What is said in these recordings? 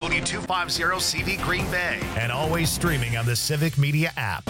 W250CV Green Bay. And always streaming on the Civic Media app.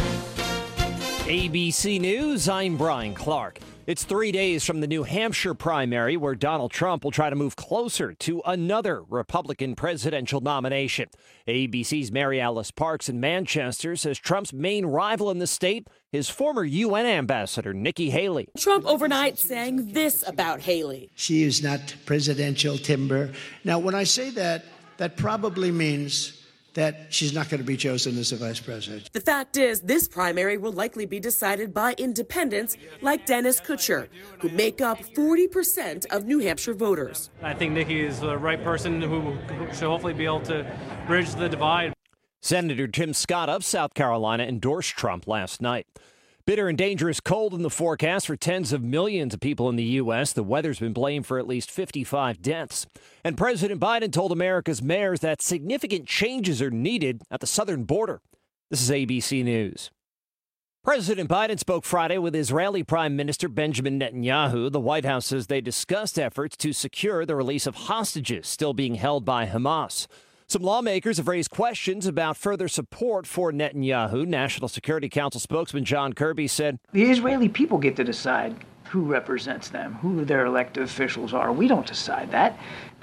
ABC News, I'm Brian Clark. It's 3 days from the New Hampshire primary where Donald Trump will try to move closer to another Republican presidential nomination. ABC's Mary Alice Parks in Manchester says Trump's main rival in the state is former UN ambassador Nikki Haley. Trump overnight saying this about Haley. She is not presidential timber. Now, when I say that, that probably means that she's not going to be chosen as a vice president. The fact is, this primary will likely be decided by independents like Dennis Kutcher, who make up 40% of New Hampshire voters. I think Nikki is the right person who should hopefully be able to bridge the divide. Senator Tim Scott of South Carolina endorsed Trump last night. Bitter and dangerous cold in the forecast for tens of millions of people in the U.S. The weather's been blamed for at least 55 deaths. And President Biden told America's mayors that significant changes are needed at the southern border. This is ABC News. President Biden spoke Friday with Israeli Prime Minister Benjamin Netanyahu. The White House says they discussed efforts to secure the release of hostages still being held by Hamas. Some lawmakers have raised questions about further support for Netanyahu. National Security Council spokesman John Kirby said, "The Israeli people get to decide who represents them, who their elected officials are. We don't decide that.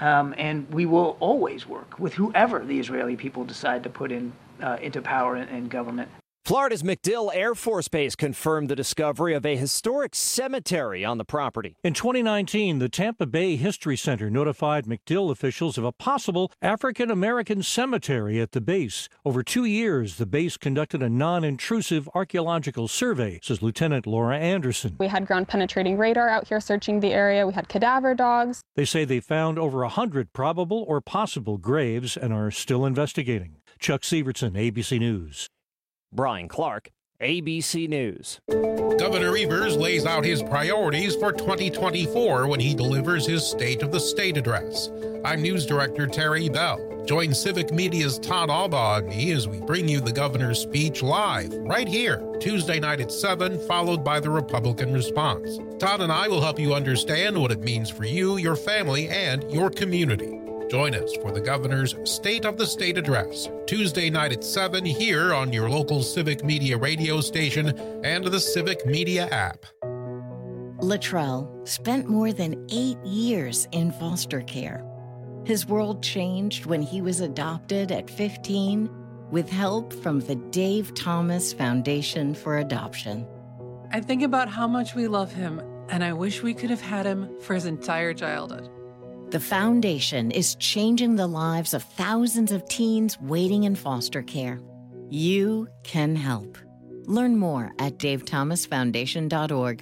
And we will always work with whoever the Israeli people decide to put into power and government." Florida's MacDill Air Force Base confirmed the discovery of a historic cemetery on the property. In 2019, the Tampa Bay History Center notified MacDill officials of a possible African-American cemetery at the base. Over 2 years, the base conducted a non-intrusive archaeological survey, says Lieutenant Laura Anderson. We had ground-penetrating radar out here searching the area. We had cadaver dogs. They say they found over 100 probable or possible graves and are still investigating. Chuck Severson, ABC News. Brian Clark, ABC News. Governor Evers lays out his priorities for 2024 when he delivers his State of the State address. I'm News Director Terry Bell. Join Civic Media's Todd Albaugh and me as we bring you the governor's speech live, right here, Tuesday night at 7, followed by the Republican response. Todd and I will help you understand what it means for you, your family, and your community. Join us for the governor's State of the State address, Tuesday night at 7 here on your local Civic Media radio station and the Civic Media app. Latrell spent more than 8 years in foster care. His world changed when he was adopted at 15 with help from the Dave Thomas Foundation for Adoption. I think about how much we love him, and I wish we could have had him for his entire childhood. The foundation is changing the lives of thousands of teens waiting in foster care. You can help. Learn more at davethomasfoundation.org.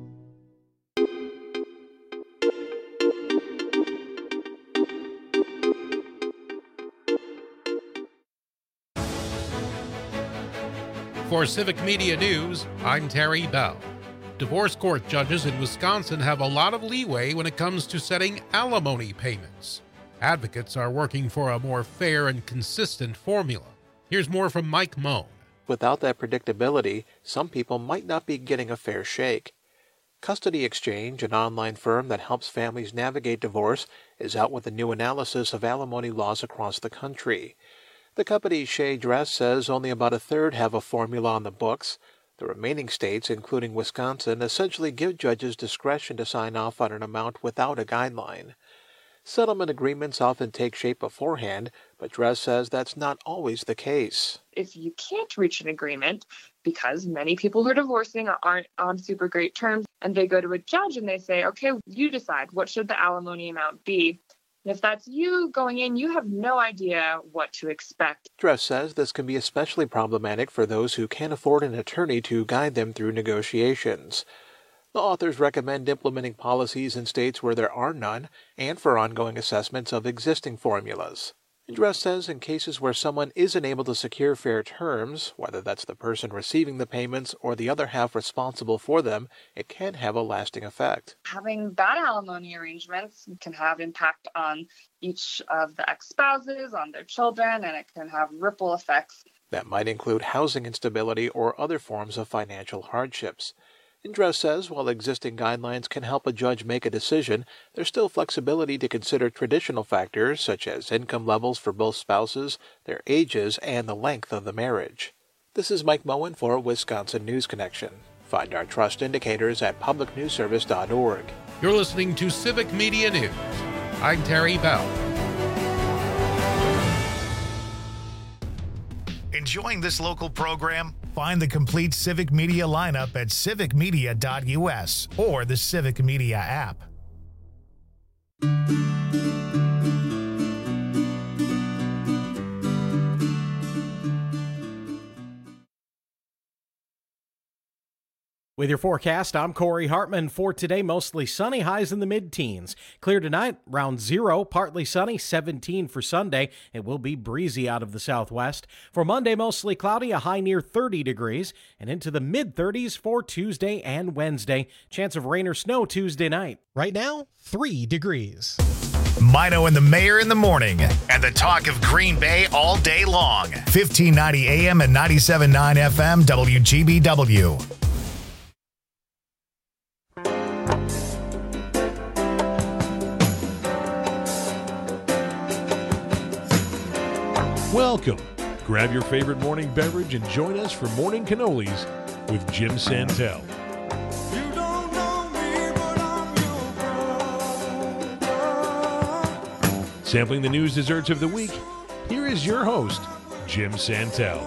For Civic Media News, I'm Terry Bell. Divorce court judges in Wisconsin have a lot of leeway when it comes to setting alimony payments. Advocates are working for a more fair and consistent formula. Here's more from Mike Moan. Without that predictability, some people might not be getting a fair shake. Custody Exchange, an online firm that helps families navigate divorce, is out with a new analysis of alimony laws across the country. The company's Shea Dress says only about a third have a formula on the books. The remaining states, including Wisconsin, essentially give judges discretion to sign off on an amount without a guideline. Settlement agreements often take shape beforehand, but Dress says that's not always the case. If you can't reach an agreement, because many people who are divorcing aren't on super great terms, and they go to a judge and they say, okay, you decide, what should the alimony amount be? If that's you going in, you have no idea what to expect. Dress says this can be especially problematic for those who can't afford an attorney to guide them through negotiations. The authors recommend implementing policies in states where there are none and for ongoing assessments of existing formulas. Dress says in cases where someone isn't able to secure fair terms, whether that's the person receiving the payments or the other half responsible for them, it can have a lasting effect. Having bad alimony arrangements can have impact on each of the ex-spouses, on their children, and it can have ripple effects. That might include housing instability or other forms of financial hardships. Indress says while existing guidelines can help a judge make a decision, there's still flexibility to consider traditional factors such as income levels for both spouses, their ages, and the length of the marriage. This is Mike Moen for Wisconsin News Connection. Find our trust indicators at publicnewsservice.org. You're listening to Civic Media News. I'm Terry Bell. Enjoying this local program? Find the complete Civic Media lineup at civicmedia.us or the Civic Media app. With your forecast, I'm Corey Hartman. For today, mostly sunny, highs in the mid-teens. Clear tonight, around 0, partly sunny, 17 for Sunday. It will be breezy out of the southwest. For Monday, mostly cloudy, a high near 30 degrees, and into the mid-30s for Tuesday and Wednesday. Chance of rain or snow Tuesday night. Right now, 3 degrees. Mino and the Mayor in the morning, and the talk of Green Bay all day long. 1590 AM and 97.9 FM WGBW. Welcome. Grab your favorite morning beverage and join us for Morning Cannolis with Jim Santel. Sampling the news desserts of the week, here is your host, Jim Santel.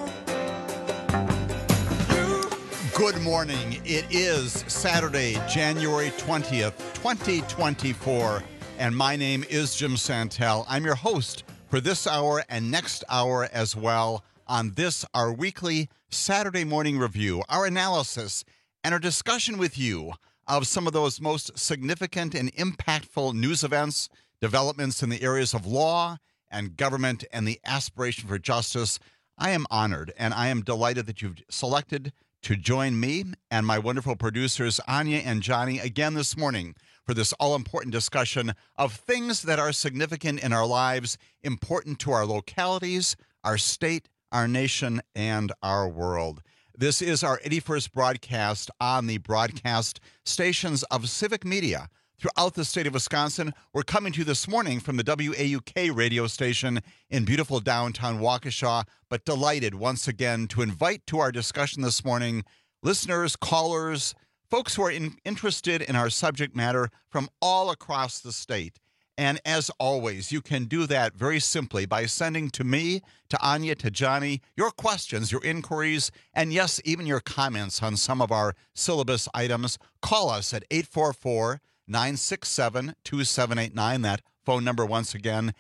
Good morning. It is Saturday, January 20th, 2024, and my name is Jim Santel. I'm your host for this hour and next hour as well on this, our weekly Saturday morning review, our analysis, and our discussion with you of some of those most significant and impactful news events, developments in the areas of law and government and the aspiration for justice. I am honored and I am delighted that you've selected to join me and my wonderful producers, Anya and Johnny, again this morning for this all-important discussion of things that are significant in our lives, important to our localities, our state, our nation, and our world. This is our 81st broadcast on the broadcast stations of Civic Media throughout the state of Wisconsin. We're coming to you this morning from the WAUK radio station in beautiful downtown Waukesha, but delighted once again to invite to our discussion this morning listeners, callers, folks who are interested in our subject matter from all across the state. And as always, you can do that very simply by sending to me, to Anya, to Johnny, your questions, your inquiries, and yes, even your comments on some of our syllabus items. Call us at 844-967-2789. That phone number once again,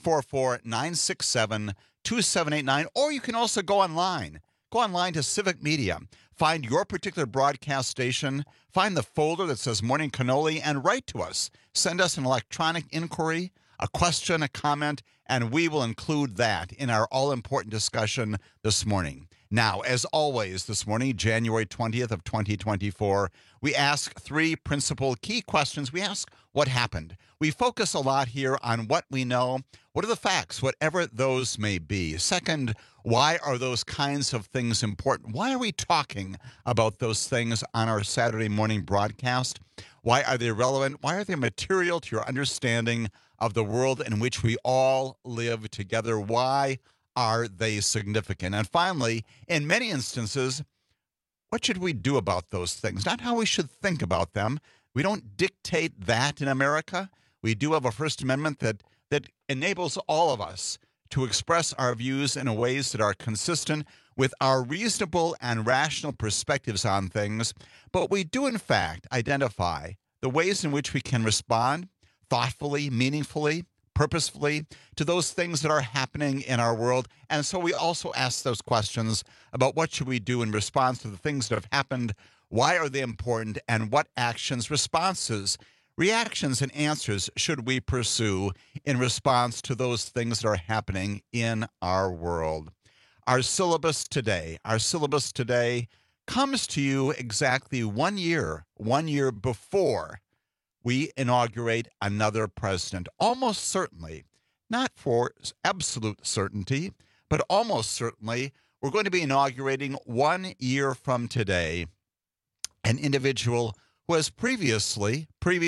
844-967-2789. Or you can also go online. Go online to Civic Media. Find your particular broadcast station. Find the folder that says Morning Cannoli and write to us. Send us an electronic inquiry, a question, a comment, and we will include that in our all-important discussion this morning. Now, as always, this morning, January 20th of 2024, we ask 3 principal key questions. We ask what happened. We focus a lot here on what we know. What are the facts, whatever those may be? Second, why are those kinds of things important? Why are we talking about those things on our Saturday morning broadcast? Why are they relevant? Why are they material to your understanding of the world in which we all live together? Why are they significant? And finally, in many instances, what should we do about those things? Not how we should think about them. We don't dictate that in America. We do have a First Amendment that enables all of us to express our views in ways that are consistent with our reasonable and rational perspectives on things. But we do, in fact, identify the ways in which we can respond thoughtfully, meaningfully, purposefully to those things that are happening in our world. And so we also ask those questions about what should we do in response to the things that have happened, why are they important, and what actions, responses, reactions, and answers should we pursue in response to those things that are happening in our world. Our syllabus today comes to you exactly 1 year before we inaugurate another president. Almost certainly, not for absolute certainty, but almost certainly, we're going to be inaugurating 1 year from today an individual who has previously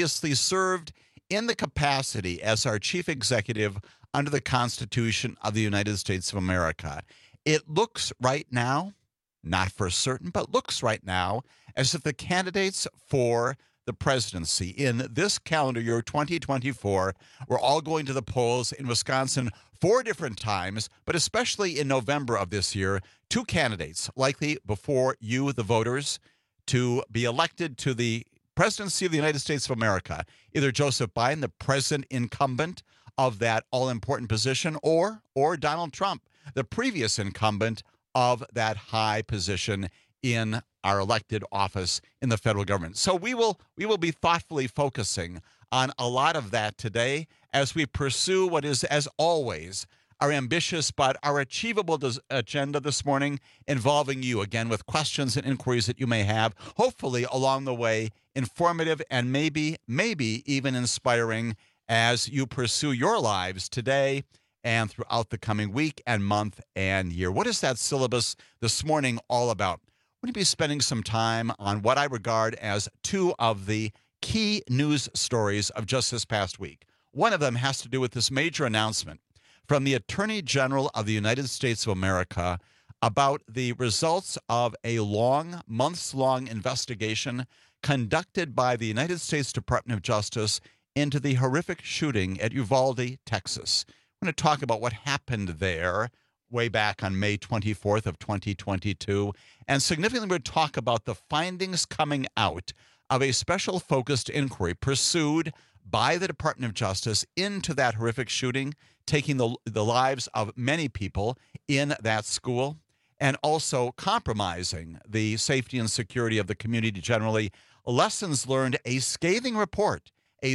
served in the capacity as our chief executive under the Constitution of the United States of America. It looks right now, not for certain, but looks right now as if the candidates for the presidency in this calendar year, 2024, we're all going to the polls in Wisconsin 4 different times, but especially in November of this year, 2 candidates likely before you, the voters, to be elected to the presidency of the United States of America. Either Joseph Biden, the president incumbent of that all-important position, or Donald Trump, the previous incumbent of that high position in our elected office in the federal government. So we will be thoughtfully focusing on a lot of that today as we pursue what is, as always, our ambitious but our achievable agenda this morning, involving you, again, with questions and inquiries that you may have, hopefully along the way, informative and maybe even inspiring as you pursue your lives today and throughout the coming week and month and year. What is that syllabus this morning all about? We're going to be spending some time on what I regard as 2 of the key news stories of just this past week. One of them has to do with this major announcement from the Attorney General of the United States of America about the results of a months-long investigation conducted by the United States Department of Justice into the horrific shooting at Uvalde, Texas. We're going to talk about what happened there way back on May 24th of 2022. And significantly, we'll talk about the findings coming out of a special focused inquiry pursued by the Department of Justice into that horrific shooting, taking the lives of many people in that school, and also compromising the safety and security of the community generally. Lessons learned, a scathing report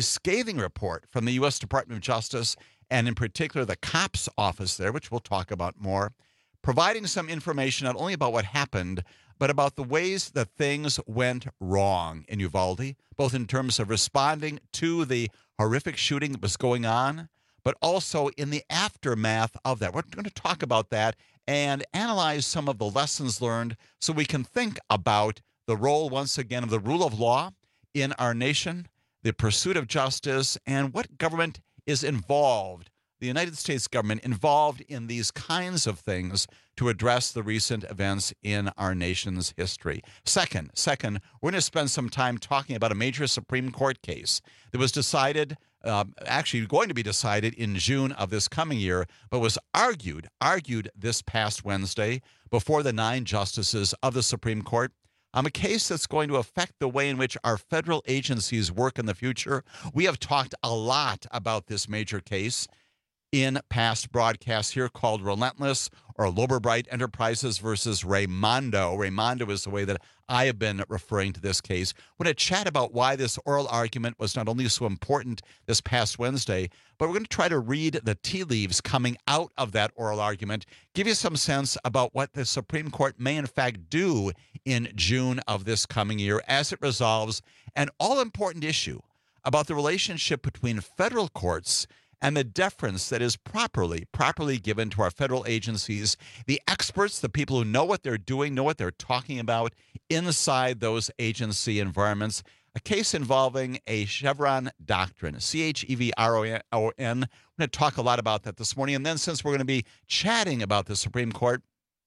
from the U.S. Department of Justice, and in particular the COPS office there, which we'll talk about more, providing some information not only about what happened, but about the ways that things went wrong in Uvalde, both in terms of responding to the horrific shooting that was going on, but also in the aftermath of that. We're going to talk about that and analyze some of the lessons learned so we can think about the role, once again, of the rule of law in our nation, the pursuit of justice, and what government is involved, the United States government involved in these kinds of things to address the recent events in our nation's history. Second, we're going to spend some time talking about a major Supreme Court case that was decided, actually going to be decided in June of this coming year, but was argued this past Wednesday before the 9 justices of the Supreme Court. A case that's going to affect the way in which our federal agencies work in the future. We have talked a lot about this major case in past broadcasts here, called Relentless, or Loberbright Enterprises versus Raimondo. Raimondo is the way that I have been referring to this case. We're going to chat about why this oral argument was not only so important this past Wednesday, but we're going to try to read the tea leaves coming out of that oral argument, give you some sense about what the Supreme Court may in fact do in June of this coming year as it resolves an all-important issue about the relationship between federal courts and the deference that is properly given to our federal agencies, the experts, the people who know what they're doing, know what they're talking about inside those agency environments. A case involving a Chevron doctrine, Chevron. We're going to talk a lot about that this morning. And then, since we're going to be chatting about the Supreme Court,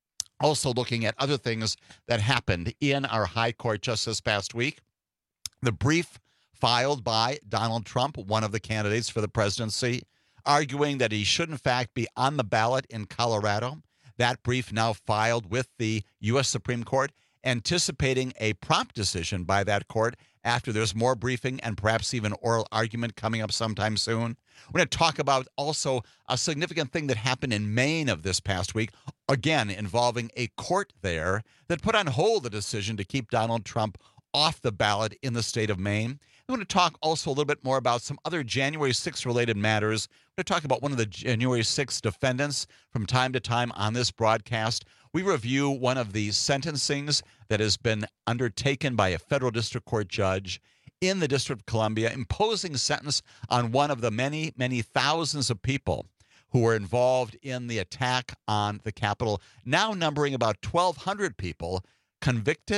also looking at other things that happened in our high court just this past week, the brief filed by Donald Trump, one of the candidates for the presidency, arguing that he should in fact be on the ballot in Colorado. That brief now filed with the U.S. Supreme Court, anticipating a prompt decision by that court after there's more briefing and perhaps even oral argument coming up sometime soon. We're going to talk about also a significant thing that happened in Maine of this past week, again involving a court there that put on hold the decision to keep Donald Trump off the ballot in the state of Maine. I'm going to talk also a little bit more about some other January 6th related matters. I'm going to talk about one of the January 6th defendants from time to time on this broadcast. We review one of the sentencings that has been undertaken by a federal district court judge in the District of Columbia, imposing sentence on one of the many, many thousands of people who were involved in the attack on the Capitol, now numbering about 1,200 people convicted,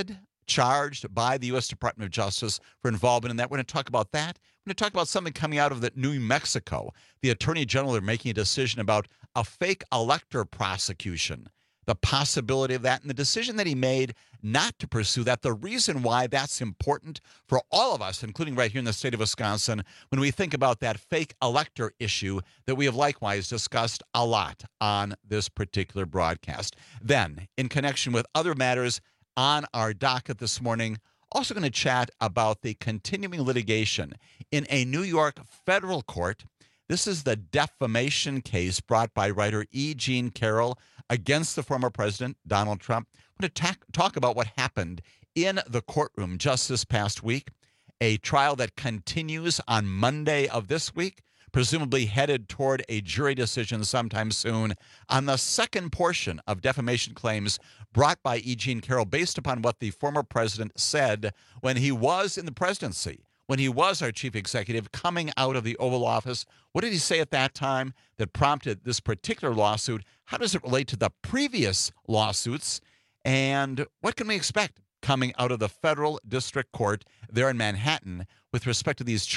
charged by the U.S. Department of Justice for involvement in that. We're going to talk about that. We're going to talk about something coming out of New Mexico. The Attorney General are making a decision about a fake elector prosecution, the possibility of that, and the decision that he made not to pursue that, the reason why that's important for all of us, including right here in the state of Wisconsin, when we think about that fake elector issue that we have likewise discussed a lot on this particular broadcast. Then, in connection with other matters on our docket this morning, also going to chat about the continuing litigation in a New York federal court. This is the defamation case brought by writer E. Jean Carroll against the former president, Donald Trump. I'm going to talk about what happened in the courtroom just this past week, a trial that continues on Monday of this week, presumably headed toward a jury decision sometime soon on the second portion of defamation claims brought by E. Jean Carroll based upon what the former president said when he was in the presidency, when he was our chief executive coming out of the Oval Office. What did he say at that time that prompted this particular lawsuit? How does it relate to the previous lawsuits? And what can we expect coming out of the federal district court there in Manhattan with respect to these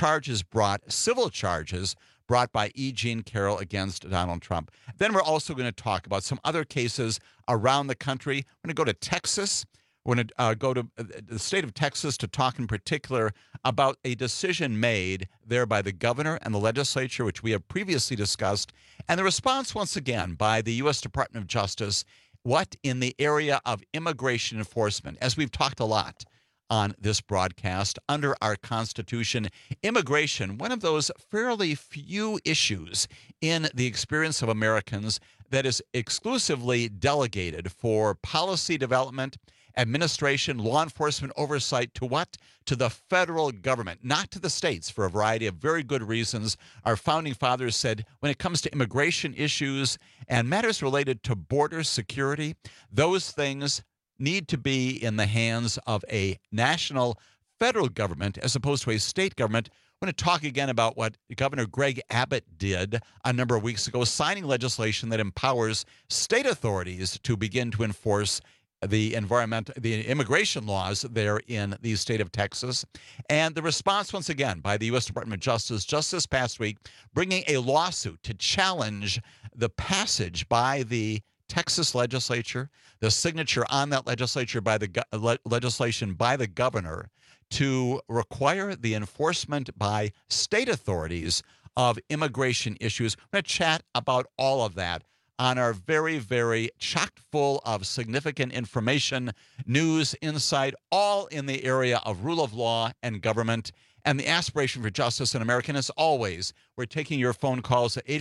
civil charges brought by E. Jean Carroll against Donald Trump? Then we're also going to talk about some other cases around the country. We're going to go to Texas. We're going to go to the state of Texas to talk in particular about a decision made there by the governor and the legislature, which we have previously discussed, and the response once again by the U.S. Department of Justice, what in the area of immigration enforcement, as we've talked a lot on this broadcast, under our Constitution, immigration, one of those fairly few issues in the experience of Americans that is exclusively delegated for policy development, administration, law enforcement oversight to what? To the federal government, not to the states, for a variety of very good reasons. Our founding fathers said when it comes to immigration issues and matters related to border security, those things need to be in the hands of a national federal government as opposed to a state government. I'm going to talk again about what Governor Greg Abbott did a number of weeks ago, signing legislation that empowers state authorities to begin to enforce the immigration laws there in the state of Texas. And the response, once again, by the U.S. Department of Justice just this past week, bringing a lawsuit to challenge the passage by the Texas legislature, the signature on that legislature by the legislation by the governor to require the enforcement by state authorities of immigration issues. We're going to chat about all of that on our very, very chock full of significant information, news, insight, all in the area of rule of law and government and the aspiration for justice in America. And as always, we're taking your phone calls at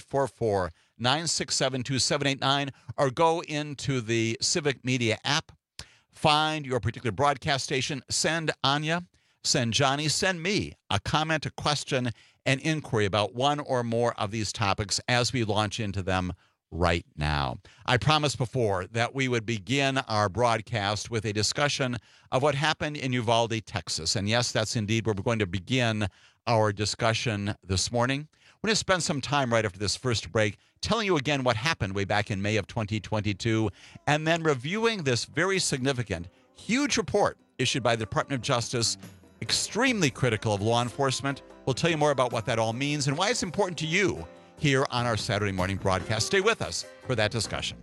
844-967-2789 or go into the Civic Media app, find your particular broadcast station, send Anya, send Johnny, send me a comment, a question, an inquiry about one or more of these topics as we launch into them right now. I promised before that we would begin our broadcast with a discussion of what happened in Uvalde, Texas. And yes, that's indeed where we're going to begin our discussion this morning. We're going to spend some time right after this first break telling you again what happened way back in May of 2022, and then reviewing this very significant, huge report issued by the Department of Justice, extremely critical of law enforcement. We'll tell you more about what that all means and why it's important to you here on our Saturday morning broadcast. Stay with us for that discussion.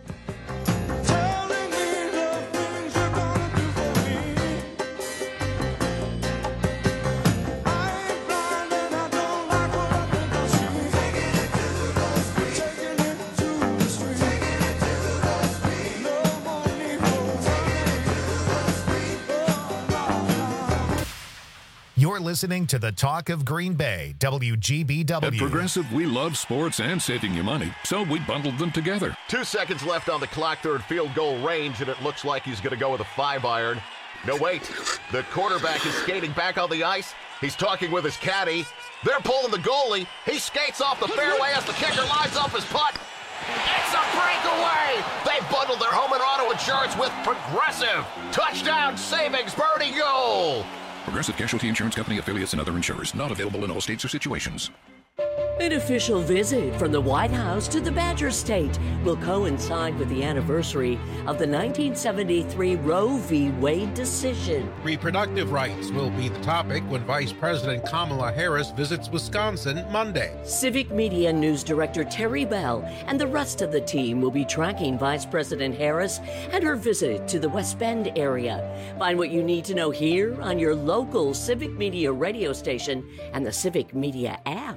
You're listening to the Talk of Green Bay, WGBW. At Progressive, we love sports and saving you money, so we bundled them together. 2 seconds left on the clock, third field goal range, and it looks like he's going to go with a 5-iron. No, wait. The quarterback is skating back on the ice. He's talking with his caddy. They're pulling the goalie. He skates off the fairway as the kicker lines up his putt. It's a breakaway! They bundled their home and auto insurance with Progressive. Touchdown savings, birdie goal! Progressive Casualty Insurance Company, affiliates, and other insurers. Not available in all states or situations. An official visit from the White House to the Badger State will coincide with the anniversary of the 1973 Roe v. Wade decision. Reproductive rights will be the topic when Vice President Kamala Harris visits Wisconsin Monday. Civic Media News Director Terry Bell and the rest of the team will be tracking Vice President Harris and her visit to the West Bend area. Find what you need to know here on your local Civic Media radio station and the Civic Media app.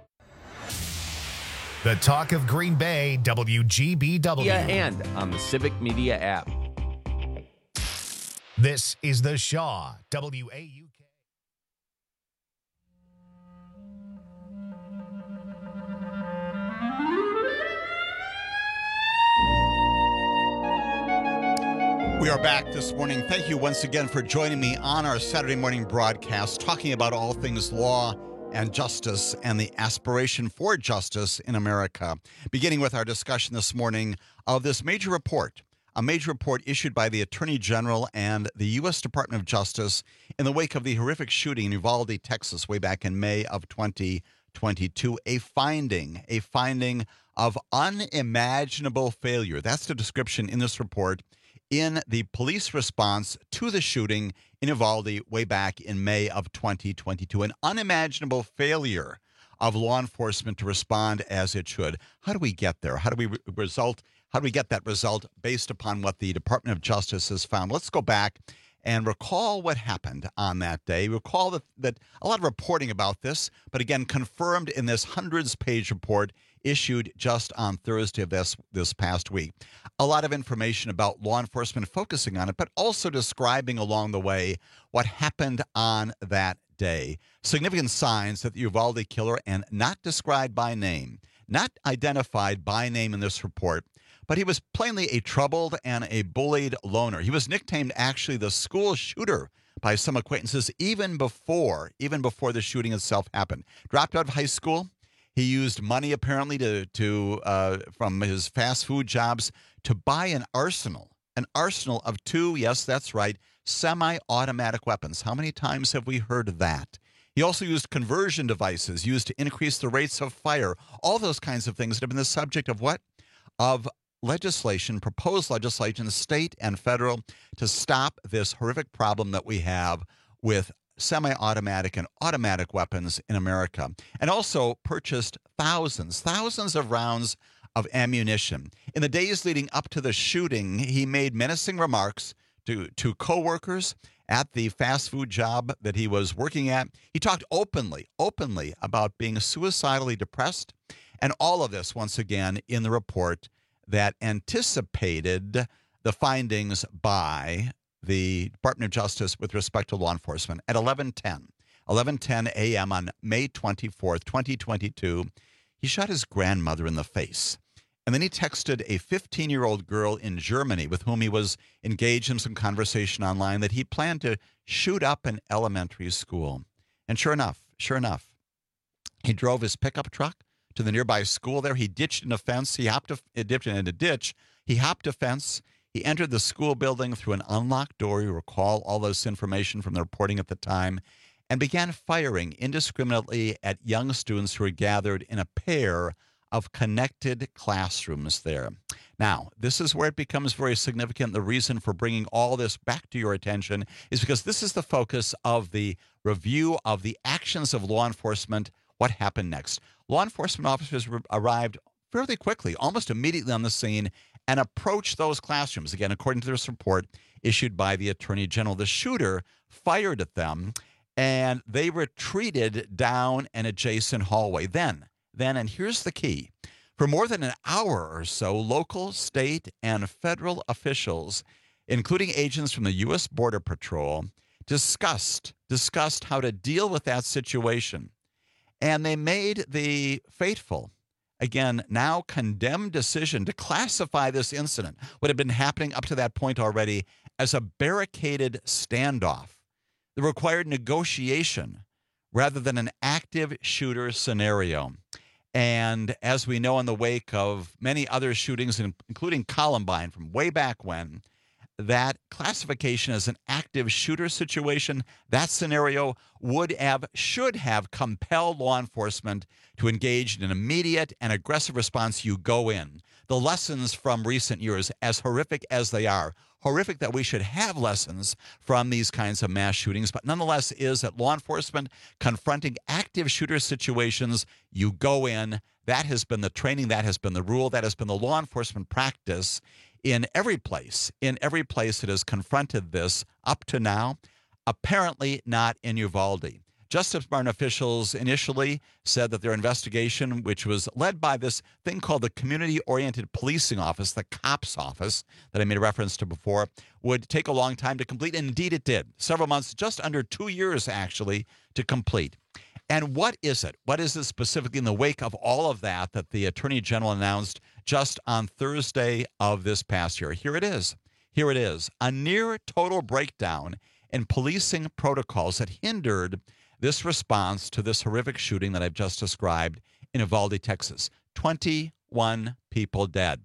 The talk of Green Bay, WGBW. Yeah, and on the Civic Media app. This is the Shaw, WAUK. We are back this morning. Thank you once again for joining me on our Saturday morning broadcast, talking about all things law and justice and the aspiration for justice in America. Beginning with our discussion this morning of this major report, a major report issued by the Attorney General and the U.S. Department of Justice in the wake of the horrific shooting in Uvalde, Texas, way back in May of 2022. A finding of unimaginable failure. That's the description in this report in the police response to the shooting in Uvalde way back in May of 2022. An unimaginable failure of law enforcement to respond as it should. How do we get there? How do we get that result based upon what the Department of Justice has found? Let's go back and recall what happened on that day. Recall that a lot of reporting about this, but again, confirmed in this hundreds-page report issued just on Thursday of this past week. A lot of information about law enforcement focusing on it, but also describing along the way what happened on that day. Significant signs that the Uvalde killer, and not described by name, not identified by name in this report, but he was plainly a troubled and a bullied loner. He was nicknamed actually the school shooter by some acquaintances even before the shooting itself happened. Dropped out of high school. He used money apparently from his fast food jobs to buy an arsenal of two, yes, that's right, semi-automatic weapons. How many times have we heard that? He also used conversion devices used to increase the rates of fire. All those kinds of things that have been the subject of what? Of legislation, proposed legislation, state and federal, to stop this horrific problem that we have with semi-automatic and automatic weapons in America, and also purchased thousands of rounds of ammunition. In the days leading up to the shooting, he made menacing remarks to coworkers at the fast food job that he was working at. He talked openly about being suicidally depressed, and all of this, once again, in the report that anticipated the findings by the Department of Justice with respect to law enforcement. At 11:10 a.m. on May 24th, 2022, he shot his grandmother in the face. And then he texted a 15-year-old girl in Germany with whom he was engaged in some conversation online that he planned to shoot up an elementary school. And sure enough, he drove his pickup truck to the nearby school there. He ditched in a fence. He dipped in a ditch. He hopped a fence. He entered the school building through an unlocked door. You recall all this information from the reporting at the time, and began firing indiscriminately at young students who were gathered in a pair of connected classrooms there. Now, this is where it becomes very significant. The reason for bringing all this back to your attention is because this is the focus of the review of the actions of law enforcement. What happened next? Law enforcement officers arrived fairly quickly, almost immediately on the scene, and approached those classrooms. Again, according to this report issued by the Attorney General, the shooter fired at them, and they retreated down an adjacent hallway. Then, and here's the key, for more than an hour or so, local, state, and federal officials, including agents from the U.S. Border Patrol, discussed how to deal with that situation. And they made the fateful, again, now condemned decision to classify this incident, what had been happening up to that point already, as a barricaded standoff that required negotiation rather than an active shooter scenario. And as we know, in the wake of many other shootings, including Columbine from way back when, that classification as an active shooter situation, that scenario should have compelled law enforcement to engage in an immediate and aggressive response. You go in. The lessons from recent years, as horrific as they are, horrific that we should have lessons from these kinds of mass shootings, but nonetheless is that law enforcement confronting active shooter situations, you go in. That has been the training, that has been the rule, that has been the law enforcement practice in every place that has confronted this up to now. Apparently not in Uvalde. Justice Department officials initially said that their investigation, which was led by this thing called the Community-Oriented Policing Office, the COPS office that I made a reference to before, would take a long time to complete. And indeed it did. Several months, just under 2 years actually, to complete. And what is it? What is it specifically in the wake of all of that the Attorney General announced just on Thursday of this past year? Here it is. Here it is. A near total breakdown in policing protocols that hindered this response to this horrific shooting that I've just described in Uvalde, Texas. 21 people dead.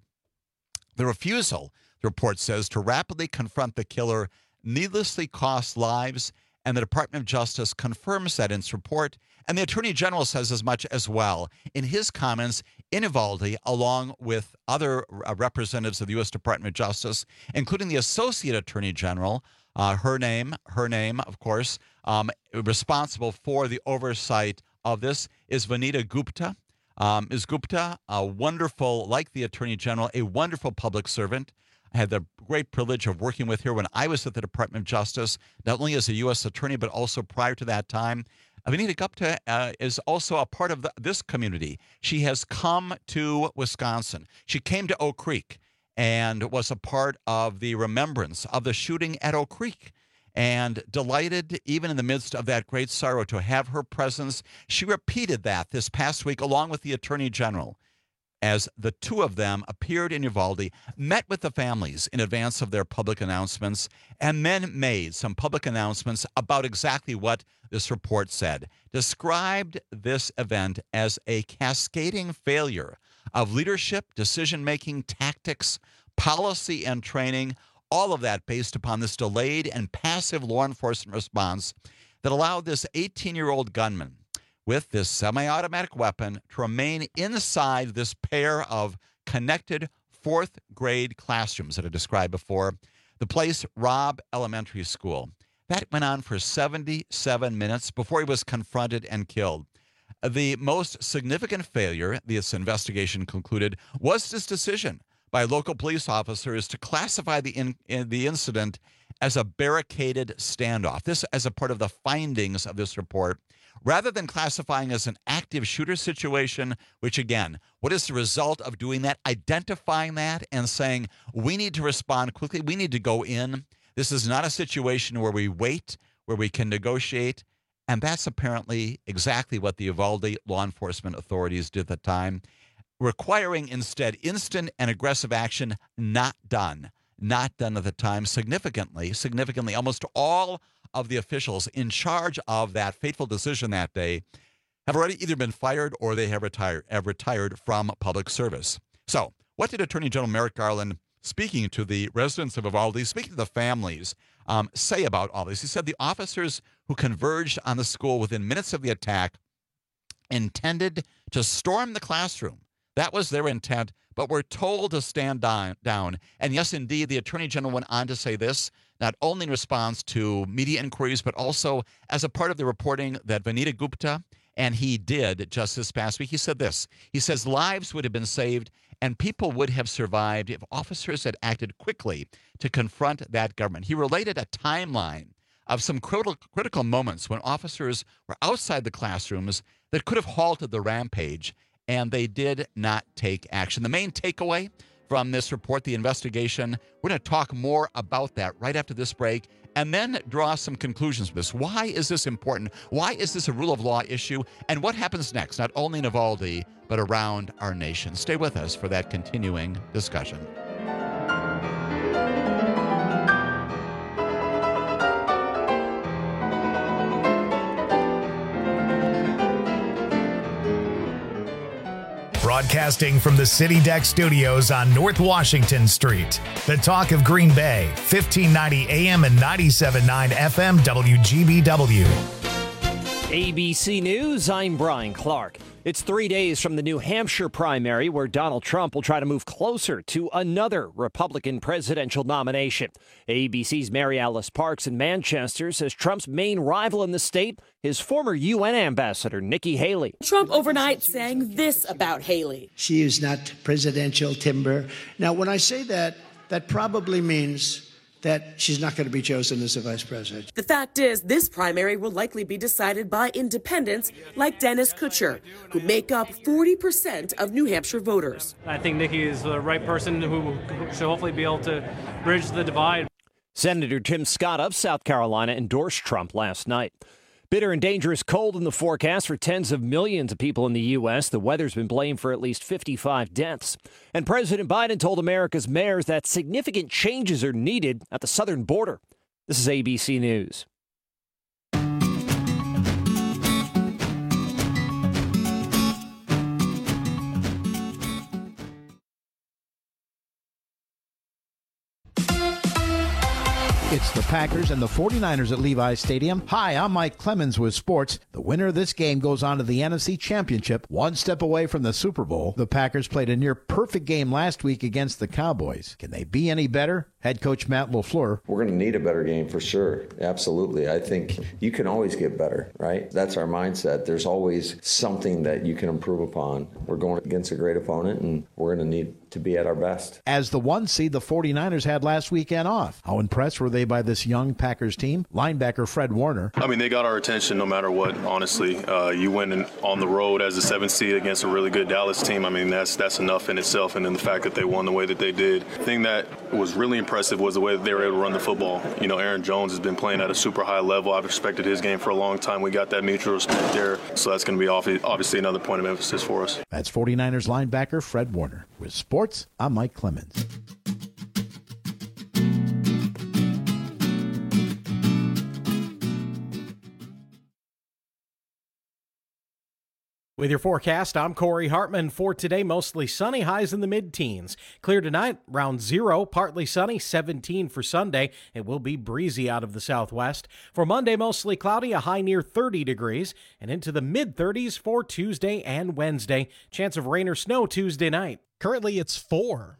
The refusal, the report says, to rapidly confront the killer needlessly cost lives, and the Department of Justice confirms that in its report, and the Attorney General says as much as well in his comments in Uvalde, along with other representatives of the U.S. Department of Justice, including the Associate Attorney General, her name, of course, responsible for the oversight of this is Vanita Gupta. Ms. Gupta, a wonderful, like the Attorney General, a wonderful public servant. I had the great privilege of working with her when I was at the Department of Justice, not only as a U.S. attorney, but also prior to that time. Vanita Gupta is also a part of this community. She has come to Wisconsin. She came to Oak Creek and was a part of the remembrance of the shooting at Oak Creek, and delighted, even in the midst of that great sorrow, to have her presence. She repeated that this past week along with the Attorney General as the two of them appeared in Uvalde, met with the families in advance of their public announcements, and then made some public announcements about exactly what this report said. Described this event as a cascading failure of leadership, decision-making, tactics, policy, and training, all of that based upon this delayed and passive law enforcement response that allowed this 18-year-old gunman with this semi-automatic weapon to remain inside this pair of connected fourth-grade classrooms that I described before, the place Robb Elementary School. That went on for 77 minutes before he was confronted and killed. The most significant failure, this investigation concluded, was this decision by local police officers to classify the incident as a barricaded standoff. This as a part of the findings of this report, rather than classifying as an active shooter situation, which again, what is the result of doing that? Identifying that and saying, we need to respond quickly. We need to go in. This is not a situation where we wait, where we can negotiate. And that's apparently exactly what the Uvalde law enforcement authorities did at the time, requiring instead instant and aggressive action, not done at the time. Significantly, almost all of the officials in charge of that fateful decision that day have already either been fired or they have retired from public service. So what did Attorney General Merrick Garland, speaking to the residents of Uvalde, speaking to the families, say about all this? He said the officers who converged on the school within minutes of the attack intended to storm the classroom. That was their intent, but were told to stand down. And yes, indeed, the Attorney General went on to say this, not only in response to media inquiries, but also as a part of the reporting that Vanita Gupta and he did just this past week. He said this. He says lives would have been saved and people would have survived if officers had acted quickly to confront that government. He related a timeline of some critical moments when officers were outside the classrooms that could have halted the rampage, and they did not take action. The main takeaway from this report, the investigation, we're going to talk more about that right after this break and then draw some conclusions from this. Why is this important? Why is this a rule of law issue? And what happens next, not only in Uvalde, but around our nation? Stay with us for that continuing discussion. Broadcasting from the City Deck Studios on North Washington Street. The Talk of Green Bay, 1590 AM and 97.9 FM WGBW. ABC News, I'm Brian Clark. It's 3 days from the New Hampshire primary where Donald Trump will try to move closer to another Republican presidential nomination. ABC's Mary Alice Parks in Manchester says Trump's main rival in the state is former UN ambassador Nikki Haley. Trump overnight saying this about Haley. She is not presidential timber. Now, when I say that, that probably means that she's not going to be chosen as the vice president. The fact is, this primary will likely be decided by independents like Dennis Kutcher, who make up 40% of New Hampshire voters. I think Nikki is the right person who should hopefully be able to bridge the divide. Senator Tim Scott of South Carolina endorsed Trump last night. Bitter and dangerous cold in the forecast for tens of millions of people in the U.S. The weather's been blamed for at least 55 deaths. And President Biden told America's mayors that significant changes are needed at the southern border. This is ABC News. It's the Packers and the 49ers at Levi's Stadium. Hi, I'm Mike Clemens with sports. The winner of this game goes on to the NFC Championship, one step away from the Super Bowl. The Packers played a near-perfect game last week against the Cowboys. Can they be any better? Head coach Matt LaFleur. We're going to need a better game for sure. Absolutely. I think you can always get better, right? That's our mindset. There's always something that you can improve upon. We're going against a great opponent, and we're going to need to be at our best. As the 1 seed, the 49ers had last weekend off. How impressed were they by this young Packers team? Linebacker Fred Warner. I mean, they got our attention no matter what, honestly. You win on the road as a 7th seed against a really good Dallas team. I mean, that's enough in itself, and then the fact that they won the way that they did. The thing that was really impressive was the way that they were able to run the football. You know, Aaron Jones has been playing at a super high level. I've respected his game for a long time. We got that mutual respect there, so that's going to be obviously another point of emphasis for us. That's 49ers linebacker Fred Warner. With sports, I'm Mike Clemens. With your forecast, I'm Corey Hartman. For today, mostly sunny, highs in the mid-teens. Clear tonight, around 0, partly sunny, 17 for Sunday. It will be breezy out of the southwest. For Monday, mostly cloudy, a high near 30 degrees, and into the mid-30s for Tuesday and Wednesday. Chance of rain or snow Tuesday night. Currently, it's 4.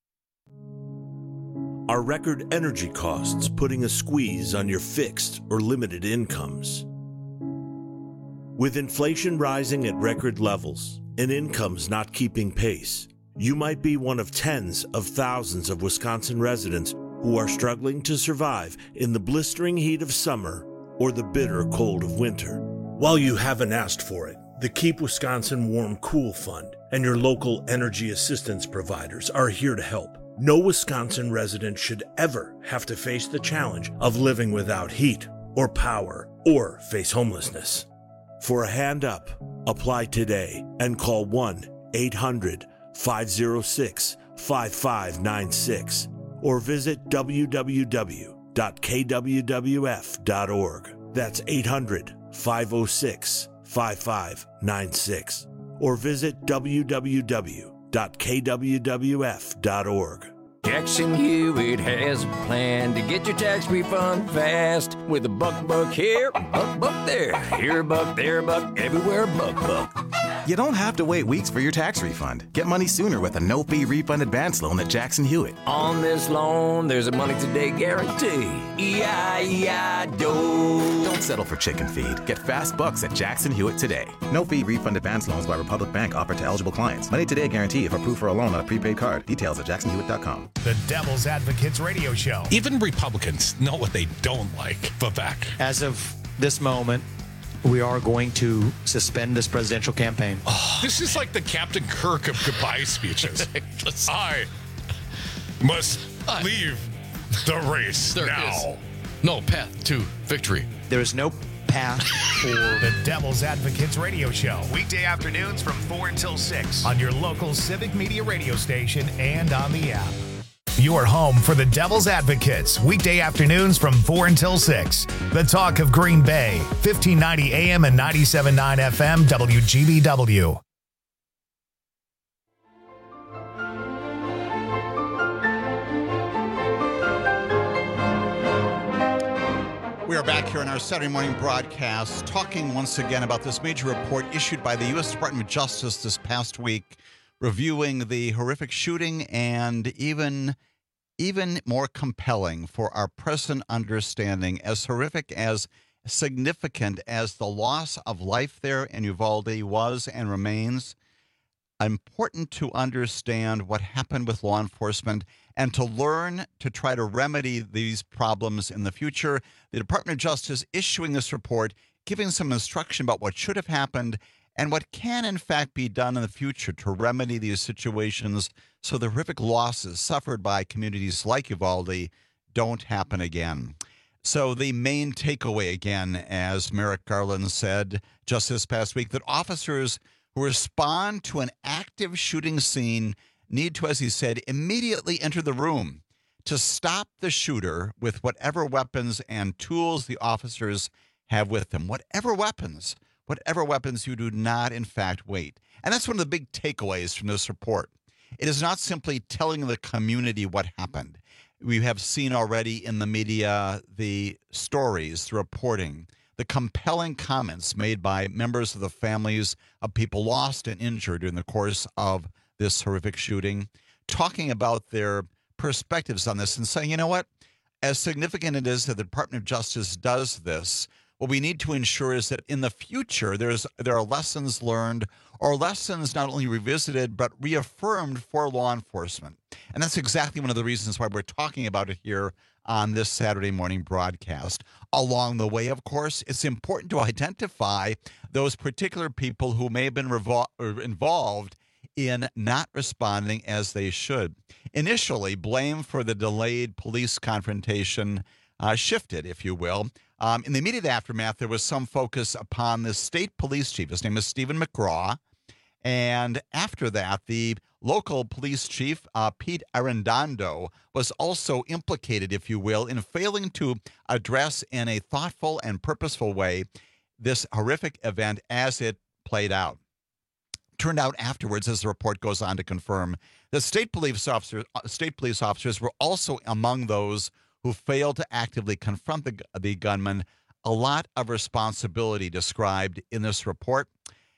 Are record energy costs putting a squeeze on your fixed or limited incomes? With inflation rising at record levels and incomes not keeping pace, you might be one of tens of thousands of Wisconsin residents who are struggling to survive in the blistering heat of summer or the bitter cold of winter. While you haven't asked for it, the Keep Wisconsin Warm Cool Fund and your local energy assistance providers are here to help. No Wisconsin resident should ever have to face the challenge of living without heat or power or face homelessness. For a hand up, apply today and call 1-800-506-5596 or visit www.kwwf.org. That's 800-506-5596 or visit www.kwwf.org. Jackson Hewitt has a plan to get your tax refund fast with a buck here, buck there. Here a buck, there a buck, everywhere a buck. You don't have to wait weeks for your tax refund. Get money sooner with a no-fee refund advance loan at Jackson Hewitt. On this loan, there's a money today guarantee. E-I-E-I-DO. Don't settle for chicken feed. Get fast bucks at Jackson Hewitt today. No-fee refund advance loans by Republic Bank offered to eligible clients. Money today guarantee if approved for a loan on a prepaid card. Details at jacksonhewitt.com. The Devil's Advocates Radio Show. Even Republicans know what they don't like. Vivek. As of this moment, we are going to suspend this presidential campaign. This is like the Captain Kirk of goodbye speeches. I must leave the race now. No path to victory. There is no path for the Devil's Advocates Radio Show. Weekday afternoons from 4 until 6 on your local Civic Media radio station and on the app. Your home for the Devil's Advocates, weekday afternoons from 4 until 6. The Talk of Green Bay, 1590 AM and 97.9 FM WGBW. We are back here in our Saturday morning broadcast talking once again about this major report issued by the U.S. Department of Justice this past week, reviewing the horrific shooting and even more compelling for our present understanding, as horrific, as significant as the loss of life there in Uvalde was and remains. Important to understand what happened with law enforcement and to learn to try to remedy these problems in the future. The Department of Justice issuing this report, giving some instruction about what should have happened and what can, in fact, be done in the future to remedy these situations so the horrific losses suffered by communities like Uvalde don't happen again. So the main takeaway, again, as Merrick Garland said just this past week, that officers who respond to an active shooting scene need to, as he said, immediately enter the room to stop the shooter with whatever weapons and tools the officers have with them. Whatever weapons, you do not, in fact, wait. And that's one of the big takeaways from this report. It is not simply telling the community what happened. We have seen already in the media the stories, the reporting, the compelling comments made by members of the families of people lost and injured during the course of this horrific shooting, talking about their perspectives on this and saying, you know what, as significant it is that the Department of Justice does this, what we need to ensure is that in the future there are lessons learned or lessons not only revisited but reaffirmed for law enforcement. And that's exactly one of the reasons why we're talking about it here on this Saturday morning broadcast. Along the way, of course, it's important to identify those particular people who may have been involved in not responding as they should. Initially, blame for the delayed police confrontation shifted, if you will. In the immediate aftermath, there was some focus upon the state police chief. His name is Stephen McGraw. And after that, the local police chief, Pete Arredondo, was also implicated, if you will, in failing to address in a thoughtful and purposeful way this horrific event as it played out. Turned out afterwards, as the report goes on to confirm, that state police officers were also among those who failed to actively confront the gunman. A lot of responsibility described in this report.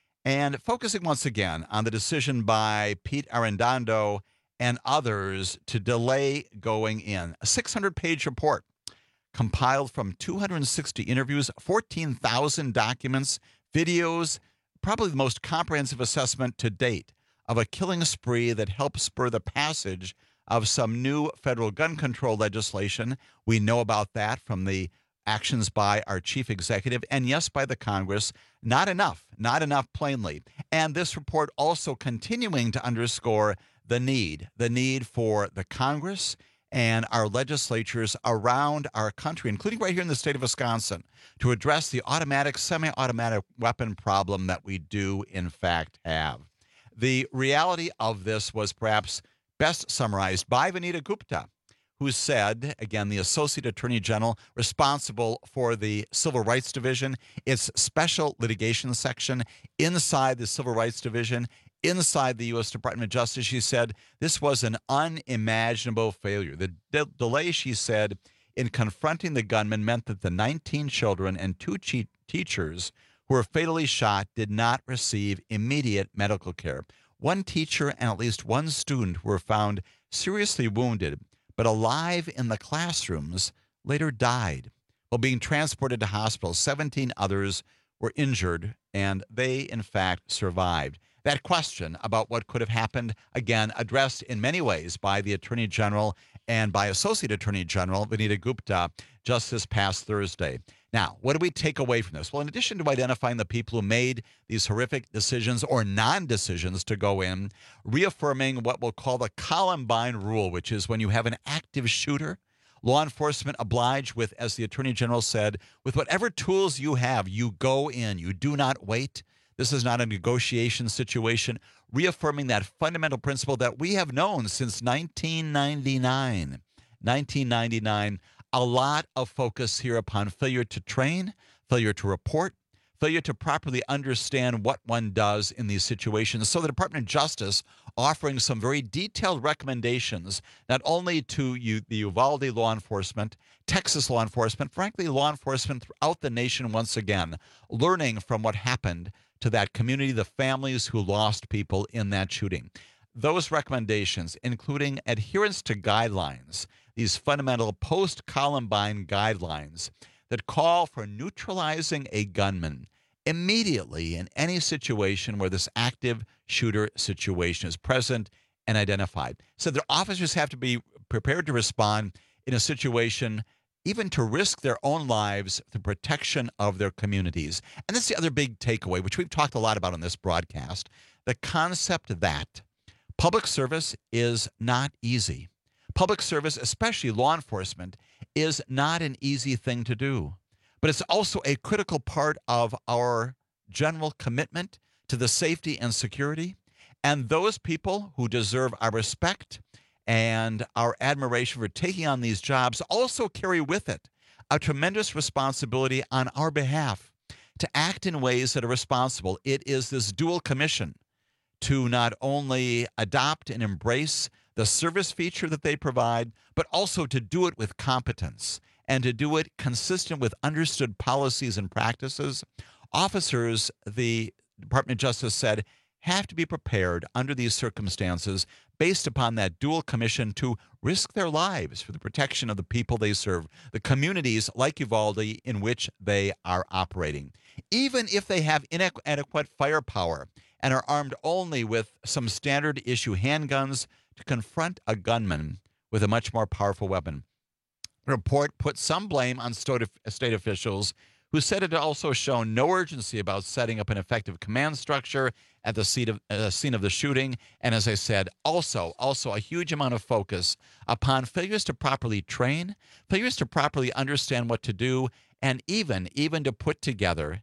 And focusing once again on the decision by Pete Arredondo and others to delay going in. A 600-page report compiled from 260 interviews, 14,000 documents, videos, probably the most comprehensive assessment to date of a killing spree that helped spur the passage of some new federal gun control legislation. We know about that from the actions by our chief executive and, yes, by the Congress. Not enough plainly. And this report also continuing to underscore the need for the Congress and our legislatures around our country, including right here in the state of Wisconsin, to address the automatic, semi-automatic weapon problem that we do, in fact, have. The reality of this was perhaps best summarized by Vanita Gupta, who said, again, the Associate Attorney General responsible for the Civil Rights Division, its special litigation section inside the Civil Rights Division, inside the U.S. Department of Justice. She said this was an unimaginable failure. The delay, she said, in confronting the gunman meant that the 19 children and 2 teachers who were fatally shot did not receive immediate medical care. 1 teacher and at least 1 student were found seriously wounded, but alive in the classrooms, later died. While being transported to hospitals, 17 others were injured, and they, in fact, survived. That question about what could have happened, again, addressed in many ways by the Attorney General and by Associate Attorney General Vanita Gupta just this past Thursday. Now, what do we take away from this? Well, in addition to identifying the people who made these horrific decisions or non-decisions to go in, reaffirming what we'll call the Columbine rule, which is when you have an active shooter, law enforcement obliged with, as the Attorney General said, with whatever tools you have, you go in. You do not wait. This is not a negotiation situation. Reaffirming that fundamental principle that we have known since 1999. 1999. A lot of focus here upon failure to train, failure to report, failure to properly understand what one does in these situations. So the Department of Justice offering some very detailed recommendations, not only to the Uvalde law enforcement, Texas law enforcement, frankly, law enforcement throughout the nation once again, learning from what happened to that community, the families who lost people in that shooting. Those recommendations, including adherence to guidelines, these fundamental post-Columbine guidelines that call for neutralizing a gunman immediately in any situation where this active shooter situation is present and identified. So the officers have to be prepared to respond in a situation, even to risk their own lives, the protection of their communities. And that's the other big takeaway, which we've talked a lot about on this broadcast, the concept that public service is not easy. Public service, especially law enforcement, is not an easy thing to do. But it's also a critical part of our general commitment to the safety and security. And those people who deserve our respect and our admiration for taking on these jobs also carry with it a tremendous responsibility on our behalf to act in ways that are responsible. It is this dual commission to not only adopt and embrace the service feature that they provide, but also to do it with competence and to do it consistent with understood policies and practices. Officers, the Department of Justice said, have to be prepared under these circumstances based upon that dual commission to risk their lives for the protection of the people they serve, the communities like Uvalde in which they are operating. Even if they have inadequate firepower and are armed only with some standard issue handguns to confront a gunman with a much more powerful weapon. The report put some blame on state officials who said it had also shown no urgency about setting up an effective command structure at the scene of the shooting. And as I said, also a huge amount of focus upon failures to properly train, failures to properly understand what to do, and even to put together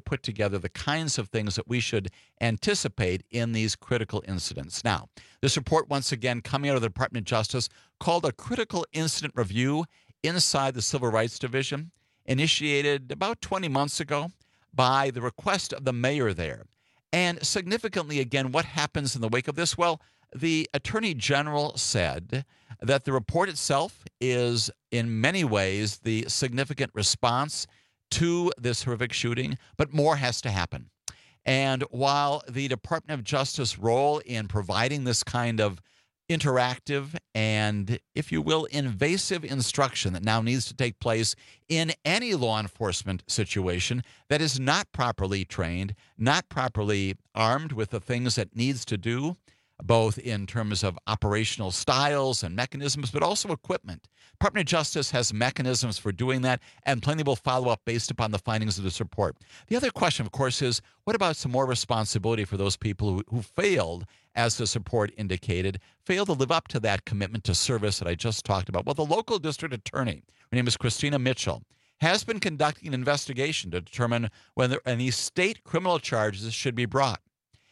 the kinds of things that we should anticipate in these critical incidents. Now, this report, once again, coming out of the Department of Justice, called a critical incident review inside the Civil Rights Division, initiated about 20 months ago by the request of the mayor there. And significantly, again, what happens in the wake of this? Well, the Attorney General said that the report itself is in many ways the significant response to this horrific shooting, but more has to happen. And while the Department of Justice role in providing this kind of interactive and, if you will, invasive instruction that now needs to take place in any law enforcement situation that is not properly trained, not properly armed with the things that needs to do, both in terms of operational styles and mechanisms, but also equipment. Department of Justice has mechanisms for doing that, and plenty will follow up based upon the findings of this report. The other question, of course, is what about some more responsibility for those people who failed, as this report indicated, failed to live up to that commitment to service that I just talked about? Well, the local district attorney, her name is Christina Mitchell, has been conducting an investigation to determine whether any state criminal charges should be brought.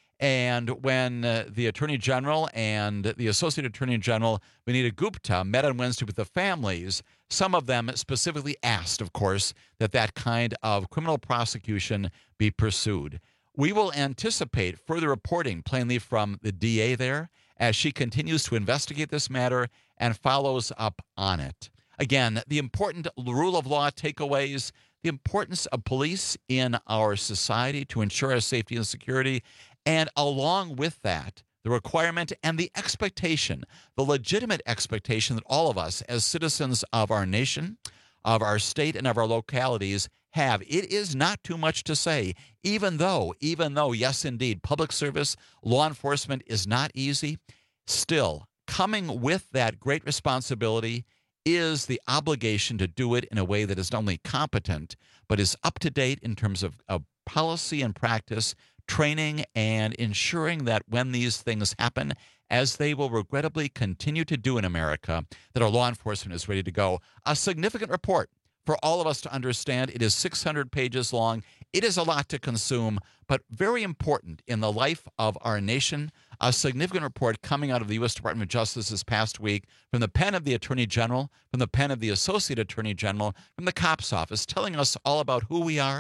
And when the Attorney General and the Associate Attorney General, Vanita Gupta, met on Wednesday with the families, some of them specifically asked, of course, that kind of criminal prosecution be pursued. We will anticipate further reporting, plainly from the DA there, as she continues to investigate this matter and follows up on it. Again, the important rule of law takeaways, the importance of police in our society to ensure our safety and security, and along with that, the requirement and the expectation, the legitimate expectation that all of us as citizens of our nation, of our state, and of our localities have. It is not too much to say, even though, yes, indeed, public service, law enforcement is not easy, still, coming with that great responsibility is the obligation to do it in a way that is not only competent, but is up to date in terms of policy and practice, training, and ensuring that when these things happen, as they will regrettably continue to do in America, that our law enforcement is ready to go. A significant report for all of us to understand. It is 600 pages long. It is a lot to consume, but very important in the life of our nation. A significant report coming out of the U.S. Department of Justice this past week from the pen of the Attorney General, from the pen of the Associate Attorney General, from the COPS Office, telling us all about who we are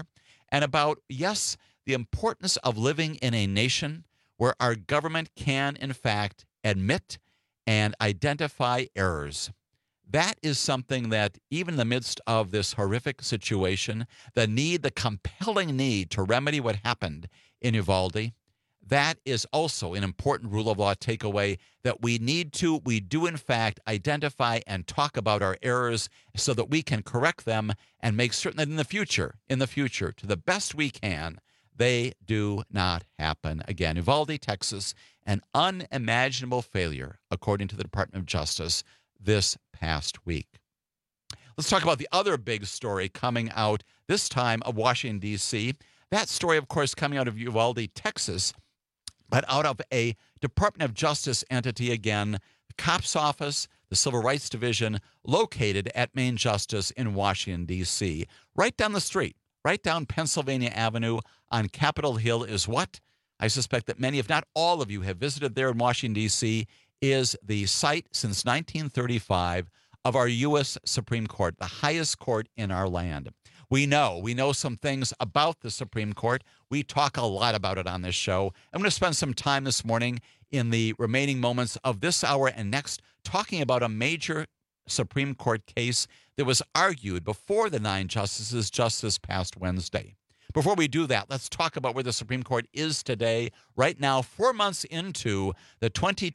and about, yes, the importance of living in a nation where our government can, in fact, admit and identify errors. That is something that, even in the midst of this horrific situation, the compelling need to remedy what happened in Uvalde, that is also an important rule of law takeaway, that we do in fact identify and talk about our errors so that we can correct them and make certain that in the future, to the best we can, they do not happen again. Uvalde, Texas, an unimaginable failure, according to the Department of Justice this past week. Let's talk about the other big story coming out, this time of Washington, D.C. That story, of course, coming out of Uvalde, Texas, but out of a Department of Justice entity again, the COPS office, the Civil Rights Division, located at Main Justice in Washington, D.C. Right down the street, right down Pennsylvania Avenue on Capitol Hill is what I suspect that many, if not all of you, have visited there in Washington, D.C., is the site since 1935 of our U.S. Supreme Court, the highest court in our land. We know some things about the Supreme Court. We talk a lot about it on this show. I'm going to spend some time this morning in the remaining moments of this hour and next talking about a major Supreme Court case that was argued before the 9 justices just this past Wednesday. Before we do that, let's talk about where the Supreme Court is today, right now, 4 months into the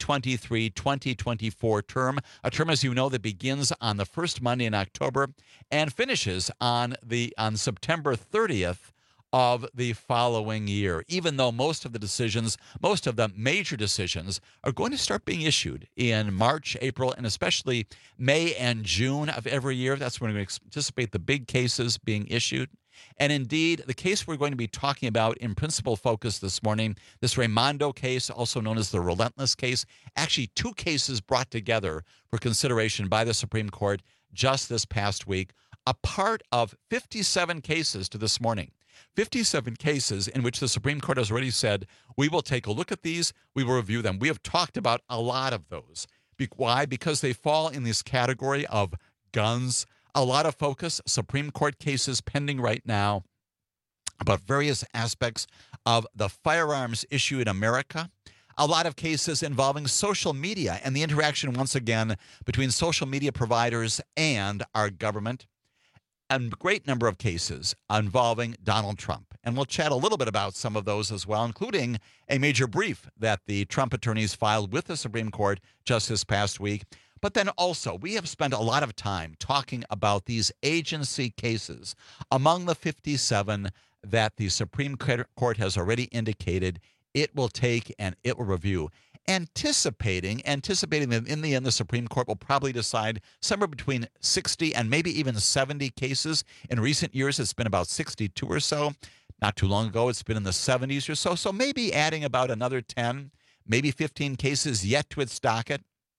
2023-2024 term, a term, as you know, that begins on the first Monday in October and finishes on September 30th of the following year, even though most of the major decisions are going to start being issued in March, April, and especially May and June of every year. That's when we anticipate the big cases being issued. And indeed, the case we're going to be talking about in principal focus this morning, this Raimondo case, also known as the Relentless case, actually 2 cases brought together for consideration by the Supreme Court just this past week, a part of 57 cases to this morning. 57 cases in which the Supreme Court has already said, we will take a look at these, we will review them. We have talked about a lot of those. Why? Because they fall in this category of guns. A lot of focus, Supreme Court cases pending right now about various aspects of the firearms issue in America. A lot of cases involving social media and the interaction, once again, between social media providers and our government. A great number of cases involving Donald Trump. And we'll chat a little bit about some of those as well, including a major brief that the Trump attorneys filed with the Supreme Court just this past week. But then also, we have spent a lot of time talking about these agency cases among the 57 that the Supreme Court has already indicated it will take and it will review. Anticipating that in the end, the Supreme Court will probably decide somewhere between 60 and maybe even 70 cases. In recent years, it's been about 62 or so. Not too long ago, it's been in the 70s or so. So maybe adding about another 10, maybe 15 cases yet to its docket.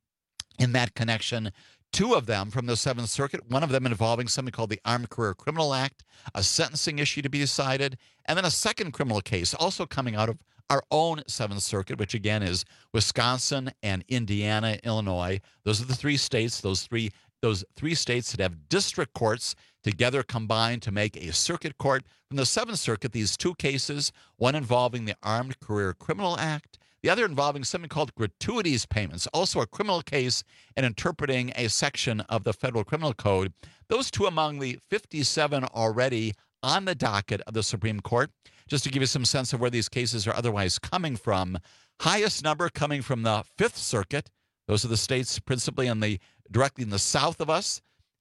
In that connection, 2 of them from the Seventh Circuit, one of them involving something called the Armed Career Criminal Act, a sentencing issue to be decided, and then a second criminal case also coming out of our own Seventh Circuit, which again is Wisconsin and Indiana, Illinois. Those are the 3 states, those three states that have district courts together combined to make a circuit court. From the Seventh Circuit, these 2 cases, one involving the Armed Career Criminal Act, the other involving something called gratuities payments, also a criminal case and interpreting a section of the Federal Criminal Code. Those 2 among the 57 already on the docket of the Supreme Court. Just to give you some sense of where these cases are otherwise coming from, highest number coming from the Fifth Circuit. Those are the states principally directly in the south of us,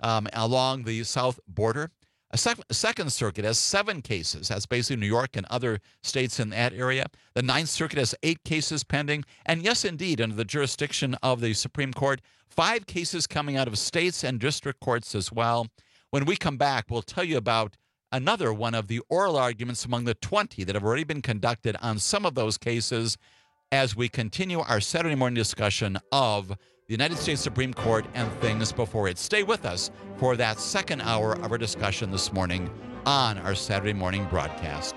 along the south border. A Second Circuit has 7 cases. That's basically New York and other states in that area. The Ninth Circuit has 8 cases pending. And yes, indeed, under the jurisdiction of the Supreme Court, 5 cases coming out of states and district courts as well. When we come back, we'll tell you about another one of the oral arguments among the 20 that have already been conducted on some of those cases as we continue our Saturday morning discussion of the United States Supreme Court and things before it. Stay with us for that second hour of our discussion this morning on our Saturday morning broadcast.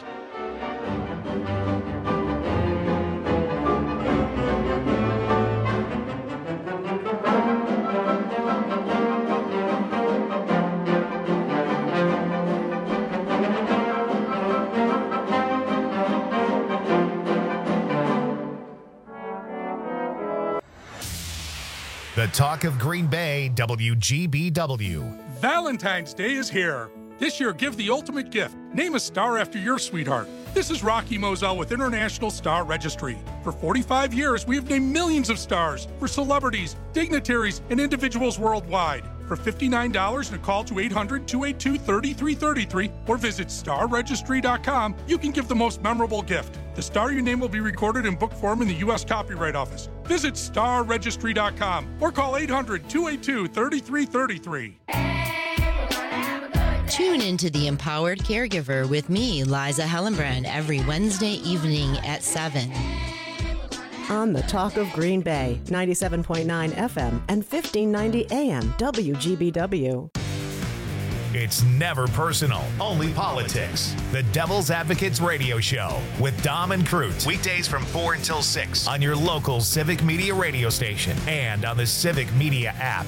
The talk of Green Bay, WGBW. Valentine's Day is here. This year, give the ultimate gift. Name a star after your sweetheart. This is Rocky Moselle with International Star Registry. For 45 years, we have named millions of stars for celebrities, dignitaries, and individuals worldwide. For $59 and a call to 800-282-3333 or visit starregistry.com, you can give the most memorable gift. The star you name will be recorded in book form in the U.S. Copyright Office. Visit starregistry.com or call 800-282-3333. Tune into The Empowered Caregiver with me, Liza Hellenbrand, every Wednesday evening at 7. On the Talk of Green Bay, 97.9 FM and 1590 AM WGBW. It's never personal, only politics. The Devil's Advocates Radio Show with Dom and Crute. Weekdays from 4 until 6 on your local Civic Media radio station and on the Civic Media app.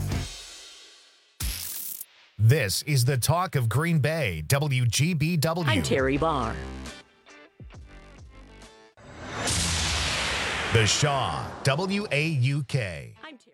This is the Talk of Green Bay, WGBW. I'm Terry Barr. The Shaw, WAUK. I'm Terry.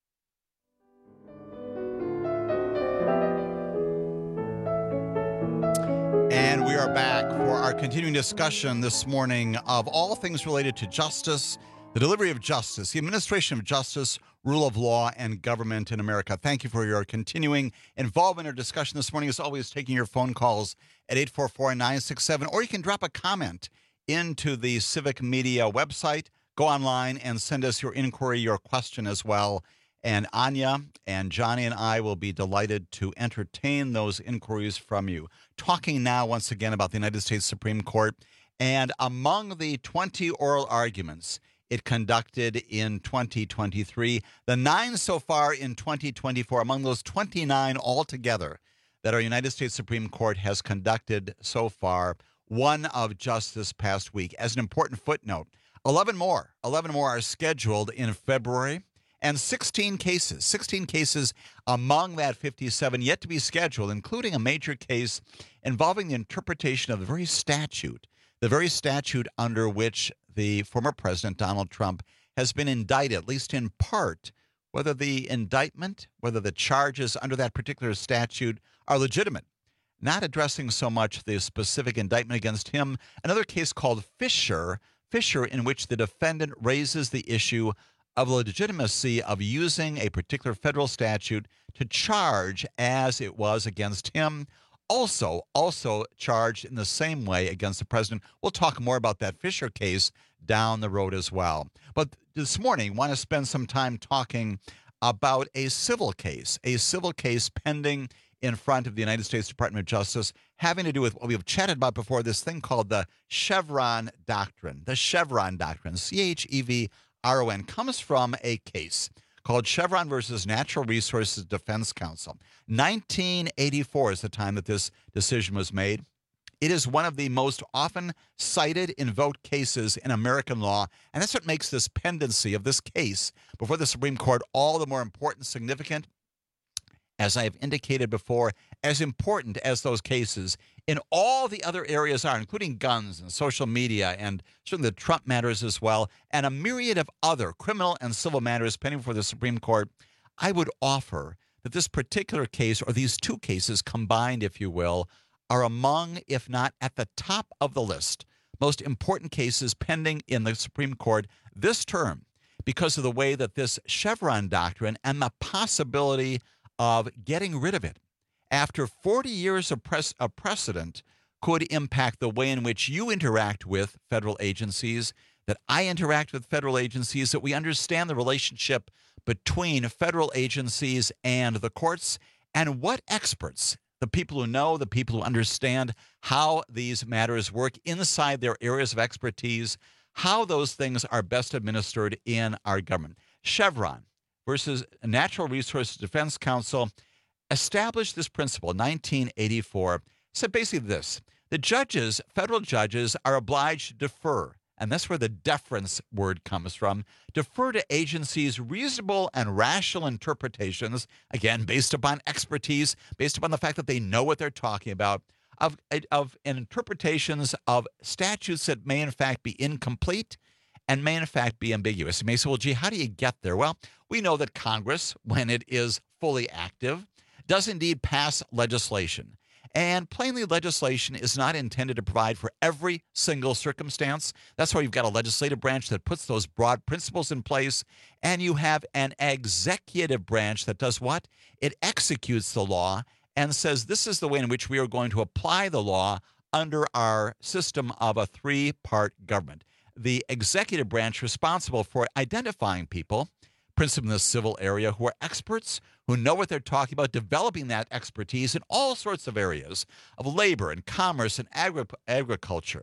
And we are back for our continuing discussion this morning of all things related to justice, the delivery of justice, the administration of justice, rule of law, and government in America. Thank you for your continuing involvement in our discussion this morning. As always, taking your phone calls at 844-967, or you can drop a comment into the Civic Media website. Go online and send us your inquiry, your question as well. And Anya and Johnny and I will be delighted to entertain those inquiries from you. Talking now once again about the United States Supreme Court. And among the 20 oral arguments it conducted in 2023, the 9 so far in 2024, among those 29 altogether that our United States Supreme Court has conducted so far, one of just this past week. As an important footnote, 11 more are scheduled in February, and 16 cases among that 57 yet to be scheduled, including a major case involving the interpretation of the very statute under which the former President Donald Trump has been indicted, at least in part. Whether the indictment, whether the charges under that particular statute are legitimate. Not addressing so much the specific indictment against him. Another case called Fisher, in which the defendant raises the issue of the legitimacy of using a particular federal statute to charge as it was against him. Also charged in the same way against the president. We'll talk more about that Fisher case down the road as well. But this morning, I want to spend some time talking about a civil case pending in front of the United States Department of Justice, having to do with what we've chatted about before, this thing called the Chevron Doctrine. The Chevron Doctrine, Chevron, comes from a case called Chevron versus Natural Resources Defense Council. 1984 is the time that this decision was made. It is one of the most often cited, invoked cases in American law, and that's what makes this pendency of this case before the Supreme Court all the more important, significant. As I have indicated before, as important as those cases in all the other areas are, including guns and social media and certainly the Trump matters as well, and a myriad of other criminal and civil matters pending before the Supreme Court, I would offer that this particular case, or these two cases combined, if you will, are among, if not at the top of the list, most important cases pending in the Supreme Court this term because of the way that this Chevron doctrine and the possibility of getting rid of it after 40 years of precedent could impact the way in which you interact with federal agencies, that I interact with federal agencies, that we understand the relationship between federal agencies and the courts, and what experts, the people who know, the people who understand how these matters work inside their areas of expertise, how those things are best administered in our government. Chevron versus Natural Resources Defense Council established this principle in 1984, said basically this: the judges, federal judges, are obliged to defer, and that's where the deference word comes from, defer to agencies' reasonable and rational interpretations, again, based upon expertise, based upon the fact that they know what they're talking about, of interpretations of statutes that may in fact be incomplete and may in fact be ambiguous. You may say, well, gee, how do you get there? Well, we know that Congress, when it is fully active, does indeed pass legislation. And plainly, legislation is not intended to provide for every single circumstance. That's why you've got a legislative branch that puts those broad principles in place, and you have an executive branch that does what? It executes the law and says this is the way in which we are going to apply the law under our system of a three-part government. The executive branch responsible for identifying people, principally in the civil area, who are experts, who know what they're talking about, developing that expertise in all sorts of areas of labor and commerce and agriculture,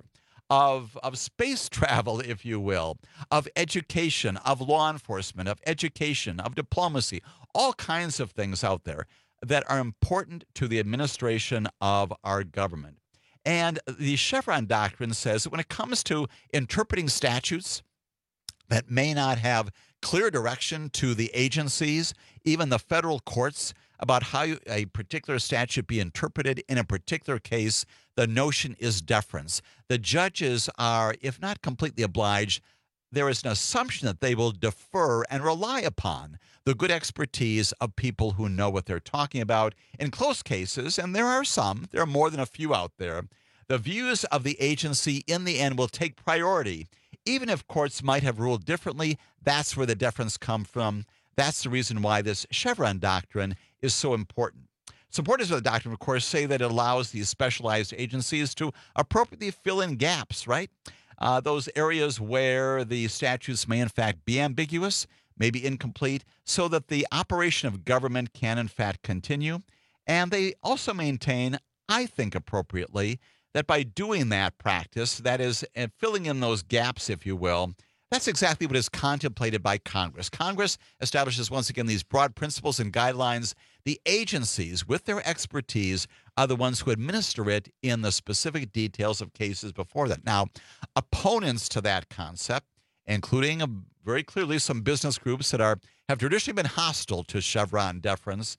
of space travel, if you will, of education, of law enforcement, of education, of diplomacy, all kinds of things out there that are important to the administration of our government. And the Chevron doctrine says that when it comes to interpreting statutes that may not have clear direction to the agencies, even the federal courts, about how a particular statute be interpreted in a particular case, the notion is deference. The judges are, if not completely obliged, there is an assumption that they will defer and rely upon the good expertise of people who know what they're talking about. In close cases, and there are some, there are more than a few out there, the views of the agency in the end will take priority. Even if courts might have ruled differently, that's where the deference comes from. That's the reason why this Chevron doctrine is so important. Supporters of the doctrine, of course, say that it allows these specialized agencies to appropriately fill in gaps, right? Those areas where the statutes may in fact be ambiguous, may be incomplete, so that the operation of government can in fact continue. And they also maintain, I think appropriately, that by doing that practice, that is, filling in those gaps, if you will, that's exactly what is contemplated by Congress. Congress establishes, once again, these broad principles and guidelines. The agencies, with their expertise, are the ones who administer it in the specific details of cases before that. Now, opponents to that concept, including very clearly some business groups that have traditionally been hostile to Chevron deference,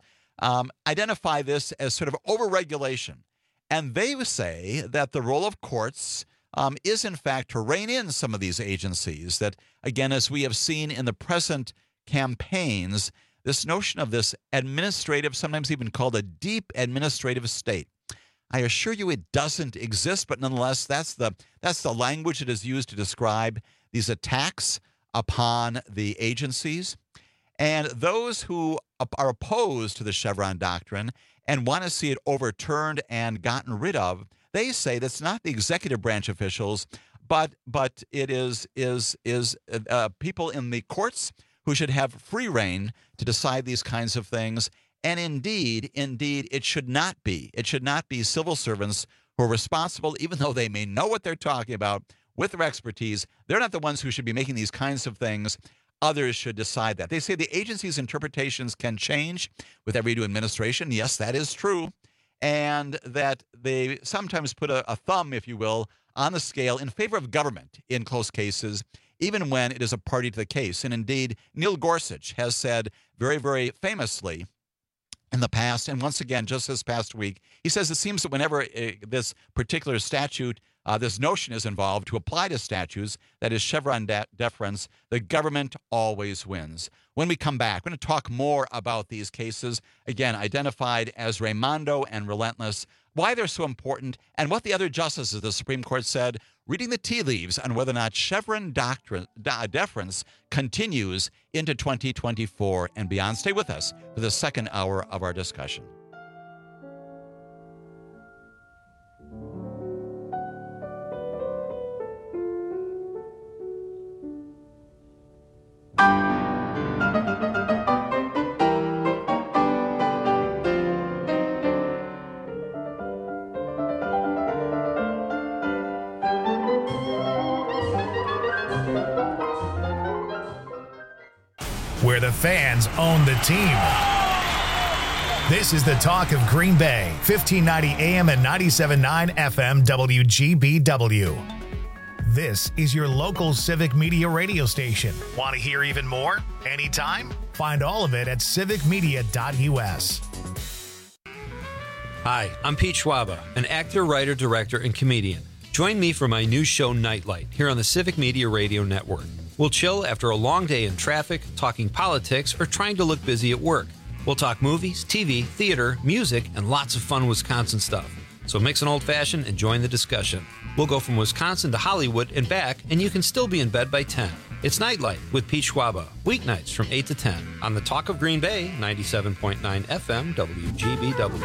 identify this as sort of overregulation. And they say that the role of courts is, in fact, to rein in some of these agencies. That, again, as we have seen in the present campaigns, this notion of this administrative, sometimes even called a deep administrative state. I assure you it doesn't exist, but nonetheless, that's the language that is used to describe these attacks upon the agencies. And those who are opposed to the Chevron doctrine and want to see it overturned and gotten rid of, they say that's not the executive branch officials, but it is people in the courts who should have free rein to decide these kinds of things. And indeed, it should not be. It should not be civil servants who are responsible, even though they may know what they're talking about with their expertise. They're not the ones who should be making these kinds of things. Others should decide that. They say the agency's interpretations can change with every new administration. Yes, that is true. And that they sometimes put a thumb, if you will, on the scale in favor of government in close cases, even when it is a party to the case. And indeed, Neil Gorsuch has said very, very famously in the past, and once again, just this past week, he says it seems that whenever this particular statute, this notion is involved to apply to statutes, that is Chevron deference, the government always wins. When we come back, we're going to talk more about these cases, again, identified as Raimondo and Relentless, why they're so important, and what the other justices of the Supreme Court said, reading the tea leaves on whether or not Chevron deference continues into 2024 and beyond. Stay with us for the second hour of our discussion. Where the fans own the team. This is the talk of Green Bay, 1590 AM and 97.9 FM WGBW. This is your local civic media radio station. Want to hear even more? Anytime? Find all of it at civicmedia.us. Hi, I'm Pete Schwaba, an actor, writer, director, and comedian. Join me for my new show, Nightlight, here on the Civic Media Radio Network. We'll chill after a long day in traffic, talking politics, or trying to look busy at work. We'll talk movies, TV, theater, music, and lots of fun Wisconsin stuff. So mix an old-fashioned and join the discussion. We'll go from Wisconsin to Hollywood and back, and you can still be in bed by 10. It's Nightlight with Pete Schwaba, weeknights from 8 to 10 on the Talk of Green Bay, 97.9 FM, WGBW.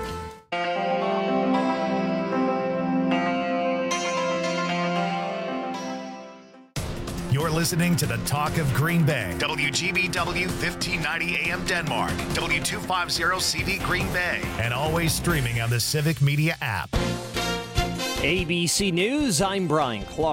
You're listening to the Talk of Green Bay. WGBW 1590 AM Denmark. W250CD Green Bay. And always streaming on the Civic Media app. ABC News, I'm Brian Clark.